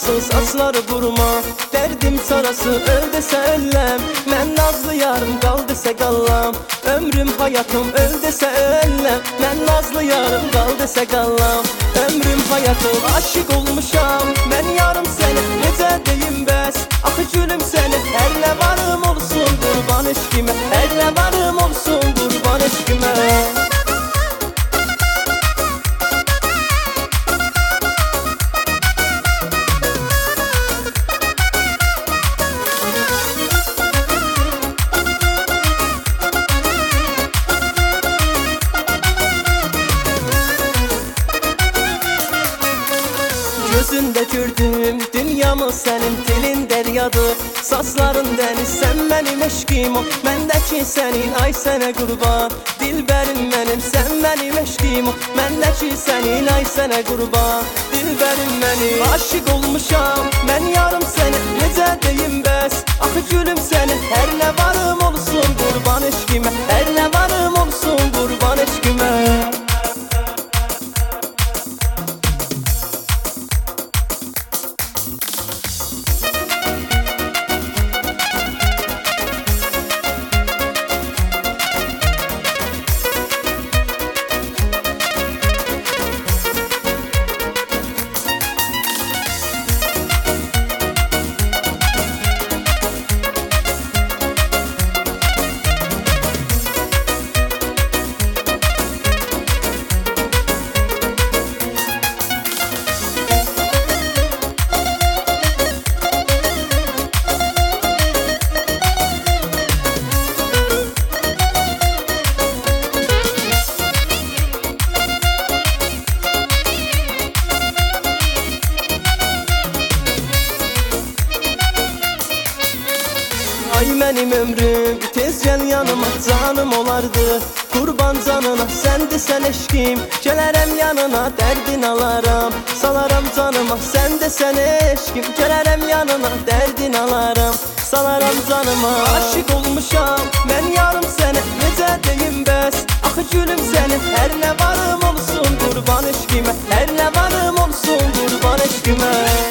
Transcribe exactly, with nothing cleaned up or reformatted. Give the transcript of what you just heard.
sarası, saçları vurma. Derdim sarası, öl desə ölləm. Mən nazlı yarım, qal desə qallam. Ömrüm hayatım, öl desə ölləm. Mən nazlı yarım, qal desə qallam. Ömrüm hayatım, aşık olmuşam. Mən yarım səni, necə deyim bəs. Axı gülüm səni, hər nə varım olsun qurban eşqimə. Hər nə varım olsun qurban eşqimə. Gözündə gördüm dünyamı sənin, dilin dəryadır, saçların dəniz, sən mənim eşqim o. Məndəki sənin, ay sənə qurban. Dilbərim mənim, sən mənim eşqim o. Məndəki sənin, ay sənə qurban. Dilbərim mənim, aşık olmuşam. Mən yarım səni, necə deyim bəs. Axı gülüm səni, hər nə varım olsun qurban eşqimə. Hər nə varım olsun qurban eşqimə. Ay mənim ömrüm, tez gəl yanıma, canım olardı. Qurban canına, sən desən eşqim. Gələrəm yanına, dərdin alaram. Salaram canıma, sən desən eşqim. Gələrəm yanına, dərdin alaram. Salaram canıma, aşık olmuşam. Mən yarım sənə, necə deyim bəs. Axı gülüm səni, hər nə varım olsun qurban eşqimə. Hər nə varım olsun qurban eşqimə.